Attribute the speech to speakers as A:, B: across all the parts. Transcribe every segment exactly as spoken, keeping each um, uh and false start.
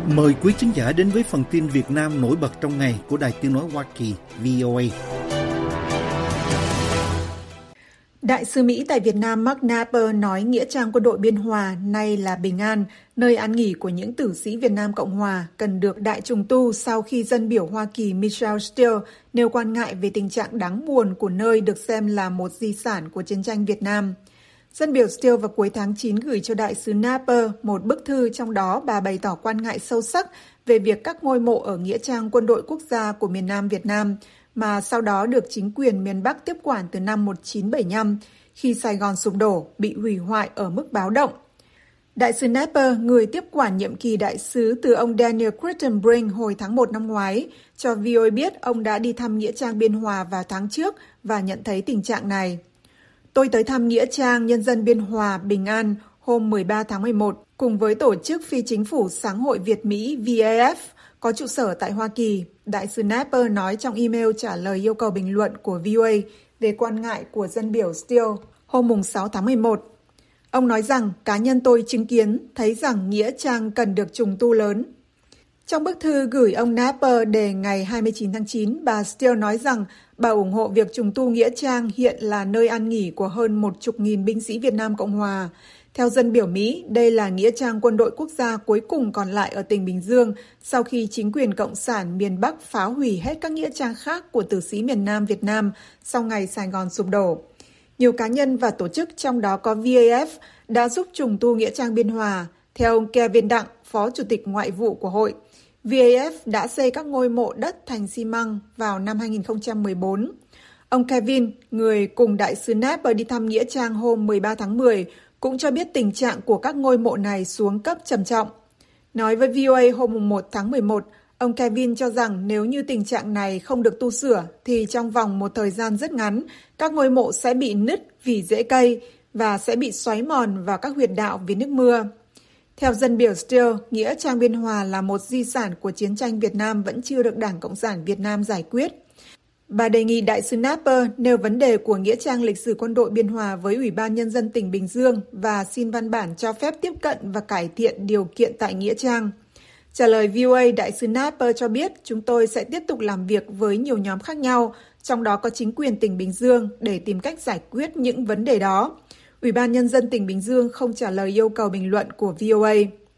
A: Mời quý khán giả đến với phần tin Việt Nam nổi bật trong ngày của Đài Tiếng nói Hoa Kỳ vê o a.
B: Đại sứ Mỹ tại Việt Nam Mark Knapper nói Nghĩa trang Quân đội Biên Hòa nay là Bình An, nơi an nghỉ của những tử sĩ Việt Nam Cộng Hòa, cần được đại trùng tu sau khi dân biểu Hoa Kỳ Michelle Steele nêu quan ngại về tình trạng đáng buồn của nơi được xem là một di sản của chiến tranh Việt Nam. Dân biểu Steele vào cuối tháng chín gửi cho đại sứ Knapper một bức thư, trong đó bà bày tỏ quan ngại sâu sắc về việc các ngôi mộ ở Nghĩa trang Quân đội Quốc gia của miền Nam Việt Nam, mà sau đó được chính quyền miền Bắc tiếp quản từ năm một nghìn chín trăm bảy mươi lăm, khi Sài Gòn sụp đổ, bị hủy hoại ở mức báo động. Đại sứ Knapper, người tiếp quản nhiệm kỳ đại sứ từ ông Daniel Crittenbrink hồi tháng một năm ngoái, cho vê o a biết ông đã đi thăm Nghĩa trang Biên Hòa vào tháng trước và nhận thấy tình trạng này. Tôi tới thăm Nghĩa trang Nhân dân Biên Hòa Bình An hôm mười ba tháng mười một cùng với tổ chức phi chính phủ Sáng hội Việt Mỹ vê a ép có trụ sở tại Hoa Kỳ, đại sứ Knapper nói trong email trả lời yêu cầu bình luận của vê o a về quan ngại của dân biểu Steele hôm sáu tháng mười một. Ông nói rằng cá nhân tôi chứng kiến thấy rằng Nghĩa trang cần được trùng tu lớn. Trong bức thư gửi ông Knapper đề ngày hai mươi chín tháng chín, bà Steele nói rằng bà ủng hộ việc trùng tu Nghĩa trang hiện là nơi an nghỉ của hơn một chục nghìn binh sĩ Việt Nam Cộng Hòa. Theo dân biểu Mỹ, đây là Nghĩa trang Quân đội Quốc gia cuối cùng còn lại ở tỉnh Bình Dương sau khi chính quyền Cộng sản miền Bắc phá hủy hết các nghĩa trang khác của tử sĩ miền Nam Việt Nam sau ngày Sài Gòn sụp đổ. Nhiều cá nhân và tổ chức, trong đó có vê a ép, đã giúp trùng tu Nghĩa trang Biên Hòa. Theo ông Kevin Đặng, Phó Chủ tịch Ngoại vụ của hội, vê a ép đã xây các ngôi mộ đất thành xi măng vào năm hai nghìn không trăm mười bốn. Ông Kevin, người cùng đại sứ Knapper đi thăm Nghĩa trang hôm mười ba tháng mười, cũng cho biết tình trạng của các ngôi mộ này xuống cấp trầm trọng. Nói với vê o a hôm một tháng mười một, ông Kevin cho rằng nếu như tình trạng này không được tu sửa thì trong vòng một thời gian rất ngắn, các ngôi mộ sẽ bị nứt vì rễ cây và sẽ bị xoáy mòn vào các huyệt đạo vì nước mưa. Theo dân biểu Steele, Nghĩa trang Biên Hòa là một di sản của chiến tranh Việt Nam vẫn chưa được Đảng Cộng sản Việt Nam giải quyết. Bà đề nghị đại sứ Knapper nêu vấn đề của Nghĩa trang lịch sử Quân đội Biên Hòa với Ủy ban Nhân dân tỉnh Bình Dương và xin văn bản cho phép tiếp cận và cải thiện điều kiện tại Nghĩa trang. Trả lời vê o a, đại sứ Knapper cho biết chúng tôi sẽ tiếp tục làm việc với nhiều nhóm khác nhau, trong đó có chính quyền tỉnh Bình Dương, để tìm cách giải quyết những vấn đề đó. Ủy ban Nhân dân tỉnh Bình Dương không trả lời yêu cầu bình luận của vê o a.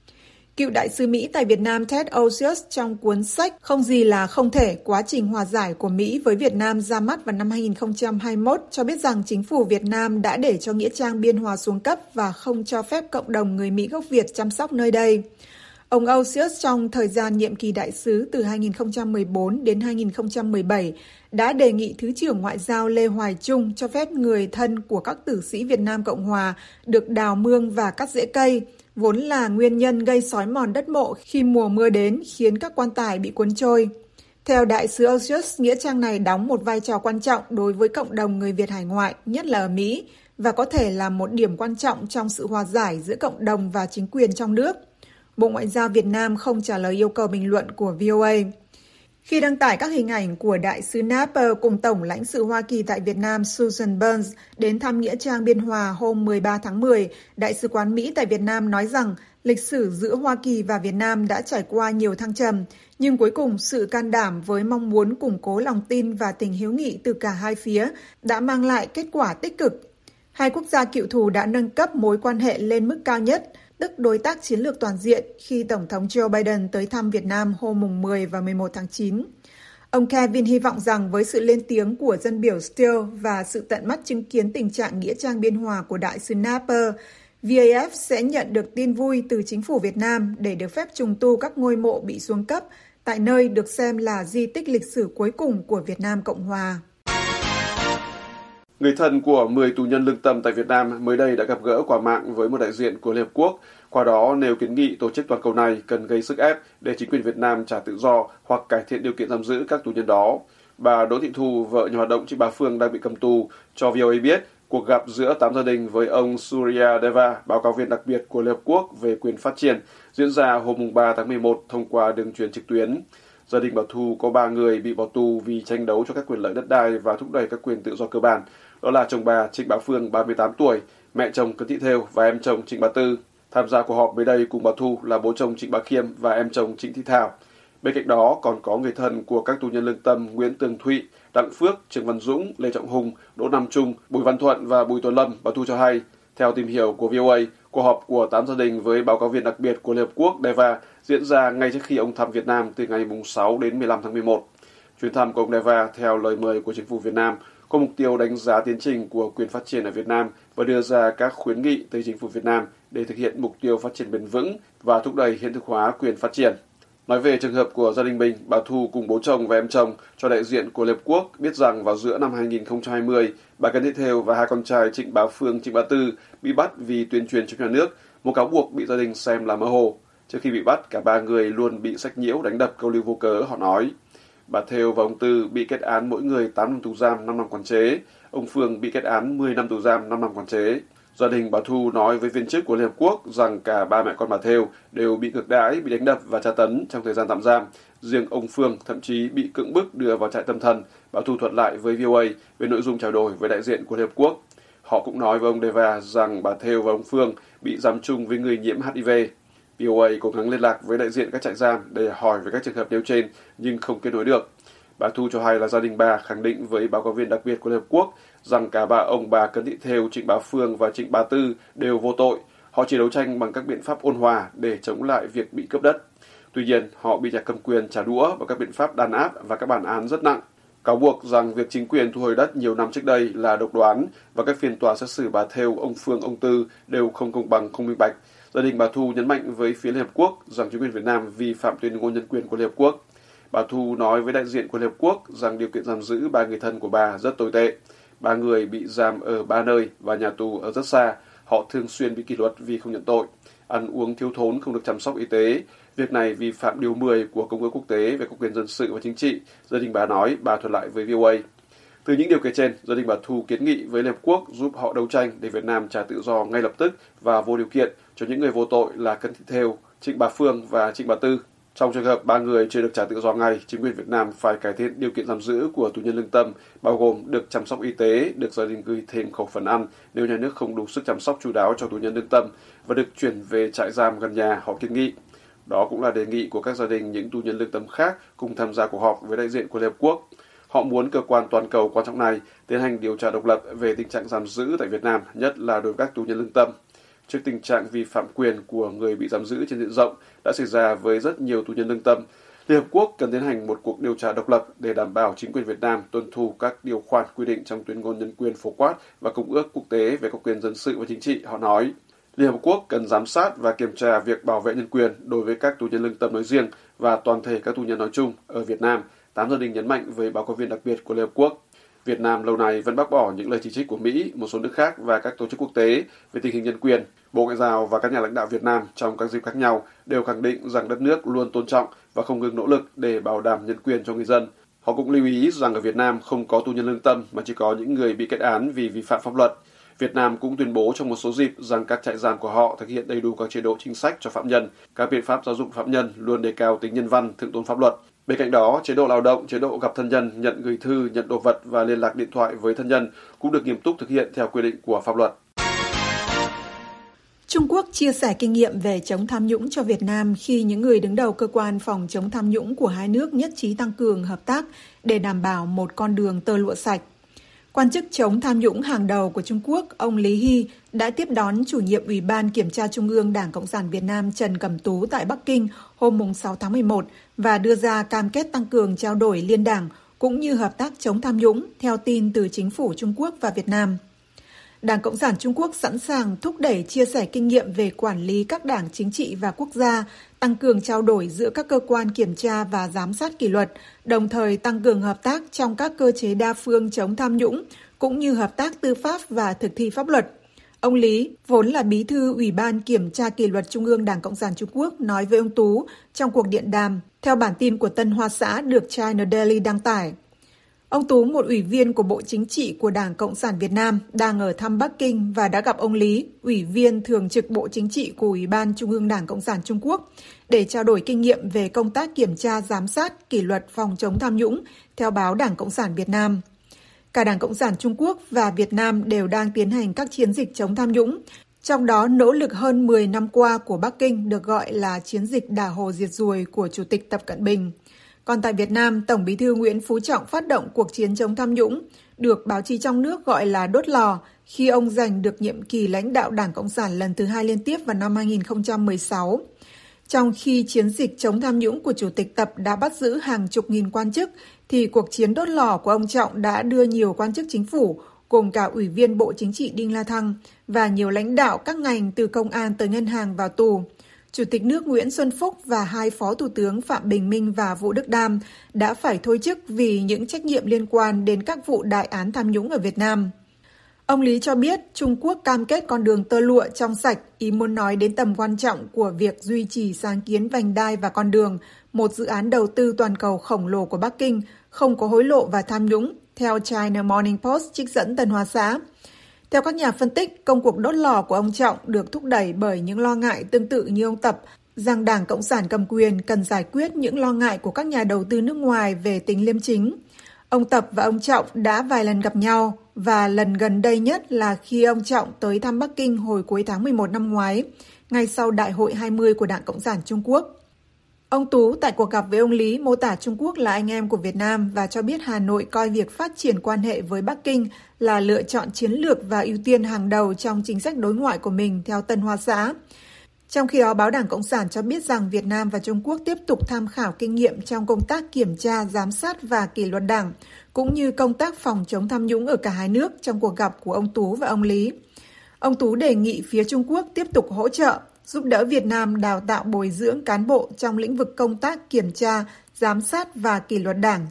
B: Cựu đại sứ Mỹ tại Việt Nam Ted Osius trong cuốn sách Không gì là không thể, quá trình hòa giải của Mỹ với Việt Nam ra mắt vào năm hai nghìn không trăm hai mươi mốt cho biết rằng chính phủ Việt Nam đã để cho Nghĩa trang Biên Hòa xuống cấp và không cho phép cộng đồng người Mỹ gốc Việt chăm sóc nơi đây. Ông Osius trong thời gian nhiệm kỳ đại sứ từ hai nghìn không trăm mười bốn đến hai nghìn không trăm mười bảy đã đề nghị Thứ trưởng Ngoại giao Lê Hoài Trung cho phép người thân của các tử sĩ Việt Nam Cộng Hòa được đào mương và cắt rễ cây, vốn là nguyên nhân gây xói mòn đất mộ khi mùa mưa đến, khiến các quan tài bị cuốn trôi. Theo đại sứ Osius, Nghĩa trang này đóng một vai trò quan trọng đối với cộng đồng người Việt hải ngoại, nhất là ở Mỹ, và có thể là một điểm quan trọng trong sự hòa giải giữa cộng đồng và chính quyền trong nước. Bộ Ngoại giao Việt Nam không trả lời yêu cầu bình luận của vê o a. Khi đăng tải các hình ảnh của đại sứ Knapper cùng Tổng lãnh sự Hoa Kỳ tại Việt Nam Susan Burns đến thăm Nghĩa trang Biên Hòa hôm mười ba tháng mười, Đại sứ quán Mỹ tại Việt Nam nói rằng lịch sử giữa Hoa Kỳ và Việt Nam đã trải qua nhiều thăng trầm, nhưng cuối cùng sự can đảm với mong muốn củng cố lòng tin và tình hữu nghị từ cả hai phía đã mang lại kết quả tích cực. Hai quốc gia cựu thù đã nâng cấp mối quan hệ lên mức cao nhất, tức đối tác chiến lược toàn diện, khi Tổng thống Joe Biden tới thăm Việt Nam hôm mười và mười một tháng chín. Ông Kevin hy vọng rằng với sự lên tiếng của dân biểu Steele và sự tận mắt chứng kiến tình trạng Nghĩa trang Biên Hòa của đại sứ Knapper, vê a ép sẽ nhận được tin vui từ chính phủ Việt Nam để được phép trùng tu các ngôi mộ bị xuống cấp tại nơi được xem là di tích lịch sử cuối cùng của Việt Nam Cộng Hòa.
C: Người thân của mười tù nhân lương tâm tại Việt Nam mới đây đã gặp gỡ qua mạng với một đại diện của Liên Hợp Quốc, qua đó nêu kiến nghị tổ chức toàn cầu này cần gây sức ép để chính quyền Việt Nam trả tự do hoặc cải thiện điều kiện giam giữ các tù nhân đó. Bà Đỗ Thị Thu, vợ nhà hoạt động Trịnh Bá Phương đang bị cầm tù, cho vê o a biết cuộc gặp giữa tám gia đình với ông Surya Deva, báo cáo viên đặc biệt của Liên Hợp Quốc về quyền phát triển, diễn ra hôm ba tháng mười một thông qua đường truyền trực tuyến. Gia đình bà Thu có ba người bị bỏ tù vì tranh đấu cho các quyền lợi đất đai và thúc đẩy các quyền tự do cơ bản. Đó là chồng bà Trịnh Bá Phương, ba mươi tám tuổi, mẹ chồng Cấn Thị Thêu và em chồng Trịnh Bá Tư. Tham gia cuộc họp mới đây cùng bà Thu là bố chồng Trịnh Bá Khiêm và em chồng Trịnh Thị Thảo. Bên cạnh đó còn có người thân của các tù nhân lương tâm Nguyễn Tường Thụy, Đặng Phước, Trương Văn Dũng, Lê Trọng Hùng, Đỗ Nam Trung, Bùi Văn Thuận và Bùi Tuấn Lâm. Bà Thu cho hay, theo tìm hiểu của vê o a, cuộc họp của tám gia đình với báo cáo viên đặc biệt của Liên Hợp Quốc Deva diễn ra ngay trước khi ông thăm Việt Nam từ ngày sáu đến mười lăm tháng mười một. Chuyến thăm của ông Deva theo lời mời của chính phủ Việt Nam có mục tiêu đánh giá tiến trình của quyền phát triển ở Việt Nam và đưa ra các khuyến nghị tới chính phủ Việt Nam để thực hiện mục tiêu phát triển bền vững và thúc đẩy hiện thực hóa quyền phát triển. Nói về trường hợp của gia đình mình, bà Thu cùng bố chồng và em chồng cho đại diện của Liên Hợp Quốc biết rằng vào giữa năm hai nghìn không trăm hai mươi, bà Cấn Thị Thêu và hai con trai Trịnh Bá Phương, Trịnh Bá Tư bị bắt vì tuyên truyền chống nhà nước, một cáo buộc bị gia đình xem là mơ hồ. Trước khi bị bắt, cả ba người luôn bị sách nhiễu, đánh đập, câu lưu vô cớ, họ nói. Bà Thêu và ông Tư bị kết án mỗi người tám năm tù giam, năm năm quản chế. Ông Phương bị kết án mười năm tù giam, năm năm quản chế. Gia đình bà Thu nói với viên chức của Liên Hợp Quốc rằng cả ba mẹ con bà Thêu đều bị ngược đãi, bị đánh đập và tra tấn trong thời gian tạm giam. Riêng ông Phương thậm chí bị cưỡng bức đưa vào trại tâm thần. Bà Thu thuật lại với vê o a về nội dung trao đổi với đại diện của Liên Hợp Quốc. Họ cũng nói với ông Deva rằng bà Thêu và ông Phương bị giam chung với người nhiễm hát i vê. vê o a cố gắng liên lạc với đại diện các trại giam để hỏi về các trường hợp nêu trên nhưng không kết nối được. Bà Thu cho hay là gia đình bà khẳng định với báo cáo viên đặc biệt của Liên Hợp Quốc rằng cả ba ông bà Cấn Thị Thêu, Trịnh Bá Phương và Trịnh Bá Tư đều vô tội. Họ chỉ đấu tranh bằng các biện pháp ôn hòa để chống lại việc bị cướp đất. Tuy nhiên, họ bị nhà cầm quyền trả đũa bằng các biện pháp đàn áp và các bản án rất nặng. Cáo buộc rằng việc chính quyền thu hồi đất nhiều năm trước đây là độc đoán và các phiên tòa xét xử bà Thêu, ông Phương, ông Tư đều không công bằng, không minh bạch. Gia đình bà Thu nhấn mạnh với phía Liên Hợp Quốc rằng chính quyền Việt Nam vi phạm tuyên ngôn nhân quyền của Liên Hợp Quốc. Bà Thu nói với đại diện của Liên Hợp Quốc rằng điều kiện giam giữ ba người thân của bà rất tồi tệ. Ba người bị giam ở ba nơi và nhà tù ở rất xa. Họ thường xuyên bị kỷ luật vì không nhận tội. Ăn uống thiếu thốn, không được chăm sóc y tế. Việc này vi phạm điều mười của Công ước Quốc tế về các quyền dân sự và chính trị. Gia đình bà nói, bà thuật lại với vê o a. Từ những điều kể trên, gia đình bà Thu kiến nghị với Liên Hợp Quốc giúp họ đấu tranh để Việt Nam trả tự do ngay lập tức và vô điều kiện cho những người vô tội là Cấn Thị Thêu, Trịnh Bá Phương và Trịnh Bá Tư. Trong trường hợp ba người chưa được trả tự do ngay, chính quyền Việt Nam phải cải thiện điều kiện giam giữ của tù nhân lương tâm, bao gồm được chăm sóc y tế, được gia đình gửi thêm khẩu phần ăn nếu nhà nước không đủ sức chăm sóc chu đáo cho tù nhân lương tâm và được chuyển về trại giam gần nhà, họ kiến nghị. Đó cũng là đề nghị của các gia đình những tù nhân lương tâm khác cùng tham gia cuộc họp với đại diện của Liên Hợp Quốc. Họ muốn cơ quan toàn cầu quan trọng này tiến hành điều tra độc lập về tình trạng giam giữ tại Việt Nam, nhất là đối với các tù nhân lương tâm. Trước tình trạng vi phạm quyền của người bị giam giữ trên diện rộng đã xảy ra với rất nhiều tù nhân lương tâm, Liên Hợp Quốc cần tiến hành một cuộc điều tra độc lập để đảm bảo chính quyền Việt Nam tuân thủ các điều khoản quy định trong tuyên ngôn nhân quyền phổ quát và Công ước Quốc tế về các quyền dân sự và chính trị, họ nói. Liên Hợp Quốc cần giám sát và kiểm tra việc bảo vệ nhân quyền đối với các tù nhân lương tâm nói riêng và toàn thể các tù nhân nói chung ở Việt Nam, tám gia đình nhấn mạnh với báo cáo viên đặc biệt của Liên Hợp Quốc. Việt Nam lâu nay vẫn bác bỏ những lời chỉ trích của Mỹ, một số nước khác và các tổ chức quốc tế về tình hình nhân quyền. Bộ Ngoại giao và các nhà lãnh đạo Việt Nam trong các dịp khác nhau đều khẳng định rằng đất nước luôn tôn trọng và không ngừng nỗ lực để bảo đảm nhân quyền cho người dân. Họ cũng lưu ý rằng ở Việt Nam không có tù nhân lương tâm mà chỉ có những người bị kết án vì vi phạm pháp luật. Việt Nam cũng tuyên bố trong một số dịp rằng các trại giam của họ thực hiện đầy đủ các chế độ chính sách cho phạm nhân. Các biện pháp giáo dục phạm nhân luôn đề cao tính nhân văn, thượng tôn pháp luật. Bên cạnh đó, chế độ lao động, chế độ gặp thân nhân, nhận gửi thư, nhận đồ vật và liên lạc điện thoại với thân nhân cũng được nghiêm túc thực hiện theo quy định của pháp luật.
B: Trung Quốc chia sẻ kinh nghiệm về chống tham nhũng cho Việt Nam khi những người đứng đầu cơ quan phòng chống tham nhũng của hai nước nhất trí tăng cường hợp tác để đảm bảo một con đường tơ lụa sạch. Quan chức chống tham nhũng hàng đầu của Trung Quốc, ông Lý Hy, đã tiếp đón chủ nhiệm Ủy ban Kiểm tra Trung ương Đảng Cộng sản Việt Nam Trần Cẩm Tú tại Bắc Kinh hôm sáu tháng mười một và đưa ra cam kết tăng cường trao đổi liên đảng cũng như hợp tác chống tham nhũng, theo tin từ chính phủ Trung Quốc và Việt Nam. Đảng Cộng sản Trung Quốc sẵn sàng thúc đẩy chia sẻ kinh nghiệm về quản lý các đảng chính trị và quốc gia, tăng cường trao đổi giữa các cơ quan kiểm tra và giám sát kỷ luật, đồng thời tăng cường hợp tác trong các cơ chế đa phương chống tham nhũng, cũng như hợp tác tư pháp và thực thi pháp luật. Ông Lý, vốn là bí thư Ủy ban Kiểm tra Kỷ luật Trung ương Đảng Cộng sản Trung Quốc, nói với ông Tú trong cuộc điện đàm, theo bản tin của Tân Hoa Xã được China Daily đăng tải. Ông Tú, một ủy viên của Bộ Chính trị của Đảng Cộng sản Việt Nam, đang ở thăm Bắc Kinh và đã gặp ông Lý, ủy viên thường trực Bộ Chính trị của Ủy ban Trung ương Đảng Cộng sản Trung Quốc, để trao đổi kinh nghiệm về công tác kiểm tra, giám sát, kỷ luật phòng chống tham nhũng, theo báo Đảng Cộng sản Việt Nam. Cả Đảng Cộng sản Trung Quốc và Việt Nam đều đang tiến hành các chiến dịch chống tham nhũng, Trong đó, nỗ lực hơn mười năm qua của Bắc Kinh được gọi là chiến dịch đả hồ diệt ruồi của Chủ tịch Tập Cận Bình. Còn tại Việt Nam, Tổng Bí thư Nguyễn Phú Trọng phát động cuộc chiến chống tham nhũng, được báo chí trong nước gọi là đốt lò, khi ông giành được nhiệm kỳ lãnh đạo Đảng Cộng sản lần thứ hai liên tiếp vào năm hai nghìn không trăm mười sáu. Trong khi chiến dịch chống tham nhũng của Chủ tịch Tập đã bắt giữ hàng chục nghìn quan chức, thì cuộc chiến đốt lò của ông Trọng đã đưa nhiều quan chức chính phủ, gồm cả Ủy viên Bộ Chính trị Đinh La Thăng và nhiều lãnh đạo các ngành từ công an tới ngân hàng vào tù. Chủ tịch nước Nguyễn Xuân Phúc và hai Phó Thủ tướng Phạm Bình Minh và Vũ Đức Đam đã phải thôi chức vì những trách nhiệm liên quan đến các vụ đại án tham nhũng ở Việt Nam. Ông Lý cho biết Trung Quốc cam kết con đường tơ lụa trong sạch, ý muốn nói đến tầm quan trọng của việc duy trì sáng kiến vành đai và con đường, một dự án đầu tư toàn cầu khổng lồ của Bắc Kinh, không có hối lộ và tham nhũng, theo China Morning Post trích dẫn Tân Hoa Xã. Theo các nhà phân tích, công cuộc đốt lò của ông Trọng được thúc đẩy bởi những lo ngại tương tự như ông Tập, rằng Đảng Cộng sản cầm quyền cần giải quyết những lo ngại của các nhà đầu tư nước ngoài về tính liêm chính. Ông Tập và ông Trọng đã vài lần gặp nhau, và lần gần đây nhất là khi ông Trọng tới thăm Bắc Kinh hồi cuối tháng mười một năm ngoái, ngay sau Đại hội hai mươi của Đảng Cộng sản Trung Quốc. Ông Tú tại cuộc gặp với ông Lý mô tả Trung Quốc là anh em của Việt Nam và cho biết Hà Nội coi việc phát triển quan hệ với Bắc Kinh là lựa chọn chiến lược và ưu tiên hàng đầu trong chính sách đối ngoại của mình, theo Tân Hoa Xã. Trong khi đó, báo Đảng Cộng sản cho biết rằng Việt Nam và Trung Quốc tiếp tục tham khảo kinh nghiệm trong công tác kiểm tra, giám sát và kỷ luật đảng, cũng như công tác phòng chống tham nhũng ở cả hai nước trong cuộc gặp của ông Tú và ông Lý. Ông Tú đề nghị phía Trung Quốc tiếp tục hỗ trợ, giúp đỡ Việt Nam đào tạo bồi dưỡng cán bộ trong lĩnh vực công tác kiểm tra, giám sát và kỷ luật đảng.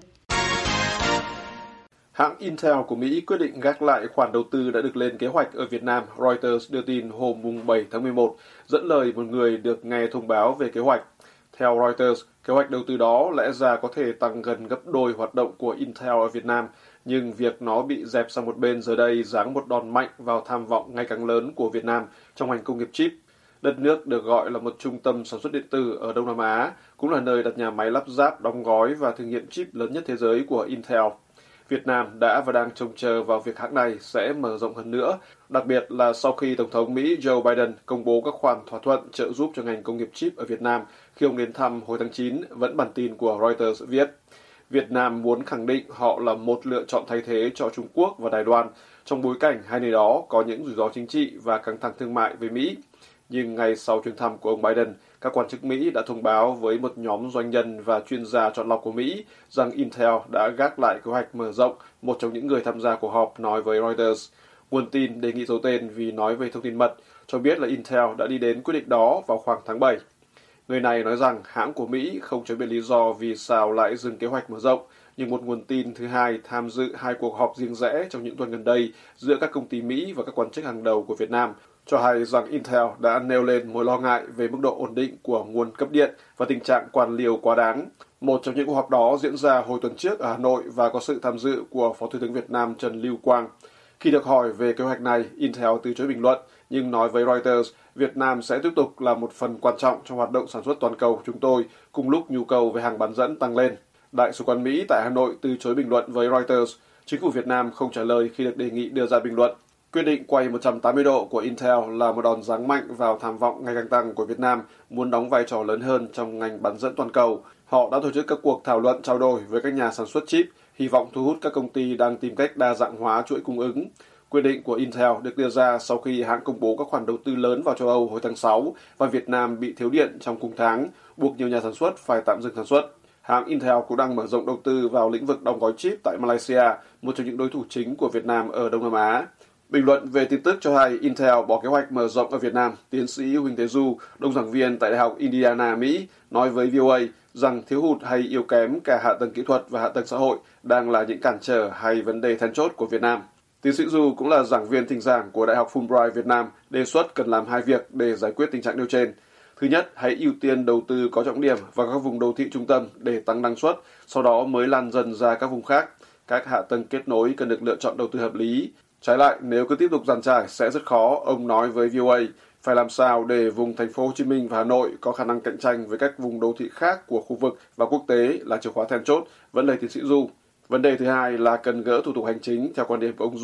C: Hãng Intel của Mỹ quyết định gác lại khoản đầu tư đã được lên kế hoạch ở Việt Nam, Reuters đưa tin hôm bảy tháng mười một, dẫn lời một người được nghe thông báo về kế hoạch. Theo Reuters, kế hoạch đầu tư đó lẽ ra có thể tăng gần gấp đôi hoạt động của Intel ở Việt Nam, nhưng việc nó bị dẹp sang một bên giờ đây giáng một đòn mạnh vào tham vọng ngày càng lớn của Việt Nam trong ngành công nghiệp chip. Đất nước được gọi là một trung tâm sản xuất điện tử ở Đông Nam Á, cũng là nơi đặt nhà máy lắp ráp, đóng gói và thử nghiệm chip lớn nhất thế giới của Intel. Việt Nam đã và đang trông chờ vào việc hãng này sẽ mở rộng hơn nữa, đặc biệt là sau khi Tổng thống Mỹ Joe Biden công bố các khoản thỏa thuận trợ giúp cho ngành công nghiệp chip ở Việt Nam khi ông đến thăm hồi tháng chín, vẫn bản tin của Reuters viết. Việt Nam muốn khẳng định họ là một lựa chọn thay thế cho Trung Quốc và Đài Loan, trong bối cảnh hai nơi đó có những rủi ro chính trị và căng thẳng thương mại với Mỹ. Nhưng ngay sau chuyến thăm của ông Biden, các quan chức Mỹ đã thông báo với một nhóm doanh nhân và chuyên gia chọn lọc của Mỹ rằng Intel đã gác lại kế hoạch mở rộng, một trong những người tham gia cuộc họp nói với Reuters. Nguồn tin đề nghị giấu tên vì nói về thông tin mật, cho biết là Intel đã đi đến quyết định đó vào khoảng tháng bảy. Người này nói rằng hãng của Mỹ không cho biết lý do vì sao lại dừng kế hoạch mở rộng, nhưng một nguồn tin thứ hai tham dự hai cuộc họp riêng rẽ trong những tuần gần đây giữa các công ty Mỹ và các quan chức hàng đầu của Việt Nam cho hay rằng Intel đã nêu lên mối lo ngại về mức độ ổn định của nguồn cấp điện và tình trạng quan liêu quá đáng. Một trong những cuộc họp đó diễn ra hồi tuần trước ở Hà Nội và có sự tham dự của Phó Thủ tướng Việt Nam Trần Lưu Quang. Khi được hỏi về kế hoạch này, Intel từ chối bình luận, nhưng nói với Reuters, Việt Nam sẽ tiếp tục là một phần quan trọng trong hoạt động sản xuất toàn cầu của chúng tôi, cùng lúc nhu cầu về hàng bán dẫn tăng lên. Đại sứ quán Mỹ tại Hà Nội từ chối bình luận với Reuters. Chính phủ Việt Nam không trả lời khi được đề nghị đưa ra bình luận. Quyết định quay một trăm tám mươi độ của Intel là một đòn giáng mạnh vào tham vọng ngày càng tăng của Việt Nam muốn đóng vai trò lớn hơn trong ngành bán dẫn toàn cầu. Họ đã tổ chức các cuộc thảo luận trao đổi với các nhà sản xuất chip, hy vọng thu hút các công ty đang tìm cách đa dạng hóa chuỗi cung ứng. Quyết định của Intel được đưa ra sau khi hãng công bố các khoản đầu tư lớn vào châu Âu hồi tháng sáu và Việt Nam bị thiếu điện trong cùng tháng, buộc nhiều nhà sản xuất phải tạm dừng sản xuất. Hãng Intel cũng đang mở rộng đầu tư vào lĩnh vực đóng gói chip tại Malaysia, một trong những đối thủ chính của Việt Nam ở Đông Nam Á. Bình luận về tin tức cho hay Intel bỏ kế hoạch mở rộng ở Việt Nam, tiến sĩ Huỳnh Thế Du, đồng giảng viên tại Đại học Indiana, Mỹ, nói với vê o a rằng thiếu hụt hay yếu kém cả hạ tầng kỹ thuật và hạ tầng xã hội đang là những cản trở hay vấn đề then chốt của Việt Nam. Tiến sĩ Du cũng là giảng viên thỉnh giảng của Đại học Fulbright Việt Nam, đề xuất cần làm hai việc để giải quyết tình trạng nêu trên. Thứ nhất, hãy ưu tiên đầu tư có trọng điểm vào các vùng đô thị trung tâm để tăng năng suất, sau đó mới lan dần ra các vùng khác. Các hạ tầng kết nối cần được lựa chọn đầu tư hợp lý. Trái lại, nếu cứ tiếp tục dàn trải sẽ rất khó, ông nói với vê o a, phải làm sao để vùng thành phố Hồ Chí Minh và Hà Nội có khả năng cạnh tranh với các vùng đô thị khác của khu vực và quốc tế là chìa khóa then chốt, vẫn là tiến sĩ Du. Vấn đề thứ hai là cần gỡ thủ tục hành chính theo quan điểm của ông Du.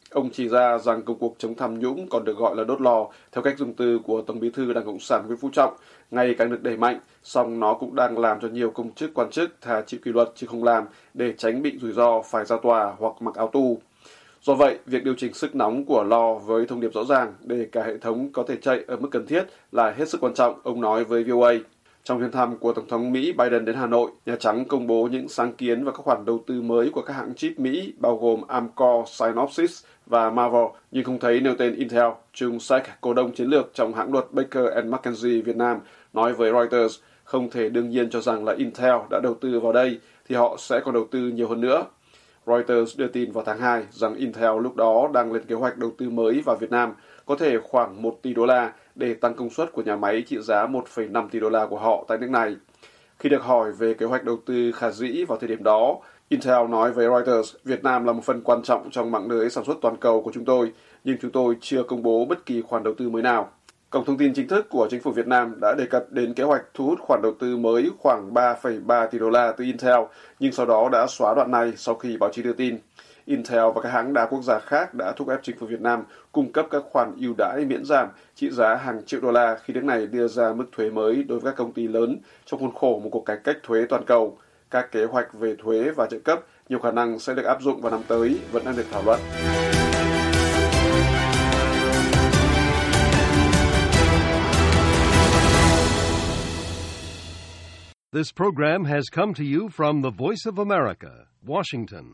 C: Ông chỉ ra rằng công cuộc chống tham nhũng, còn được gọi là đốt lò, theo cách dùng từ của Tổng bí thư Đảng Cộng sản Nguyễn Phú Trọng, ngày càng được đẩy mạnh, song nó cũng đang làm cho nhiều công chức quan chức thà chịu kỷ luật chứ không làm để tránh bị rủi ro phải ra tòa hoặc mặc áo tù. Do vậy, việc điều chỉnh sức nóng của lò với thông điệp rõ ràng để cả hệ thống có thể chạy ở mức cần thiết là hết sức quan trọng, ông nói với vê o a. Trong chuyến thăm của Tổng thống Mỹ Biden đến Hà Nội, Nhà Trắng công bố những sáng kiến và các khoản đầu tư mới của các hãng chip Mỹ bao gồm Amkor, Synopsys và Marvell, nhưng không thấy nêu tên Intel. Chung Sek, cổ đông chiến lược trong hãng luật Baker and McKenzie Việt Nam, nói với Reuters, không thể đương nhiên cho rằng là Intel đã đầu tư vào đây, thì họ sẽ còn đầu tư nhiều hơn nữa. Reuters đưa tin vào tháng hai rằng Intel lúc đó đang lên kế hoạch đầu tư mới vào Việt Nam, có thể khoảng một tỷ đô la để tăng công suất của nhà máy trị giá một phẩy năm tỷ đô la của họ tại nước này. Khi được hỏi về kế hoạch đầu tư khả dĩ vào thời điểm đó, Intel nói với Reuters, Việt Nam là một phần quan trọng trong mạng lưới sản xuất toàn cầu của chúng tôi, nhưng chúng tôi chưa công bố bất kỳ khoản đầu tư mới nào. Cổng thông tin chính thức của chính phủ Việt Nam đã đề cập đến kế hoạch thu hút khoản đầu tư mới khoảng ba phẩy ba tỷ đô la từ Intel, nhưng sau đó đã xóa đoạn này sau khi báo chí đưa tin. Intel và các hãng đa quốc gia khác đã thúc ép chính phủ Việt Nam cung cấp các khoản ưu đãi miễn giảm trị giá hàng triệu đô la khi nước này đưa ra mức thuế mới đối với các công ty lớn trong khuôn khổ một cuộc cải cách thuế toàn cầu. Các kế hoạch về thuế và trợ cấp nhiều khả năng sẽ được áp dụng vào năm tới, vẫn đang được thảo luận.
D: This program has come to you from the Voice of America, Washington.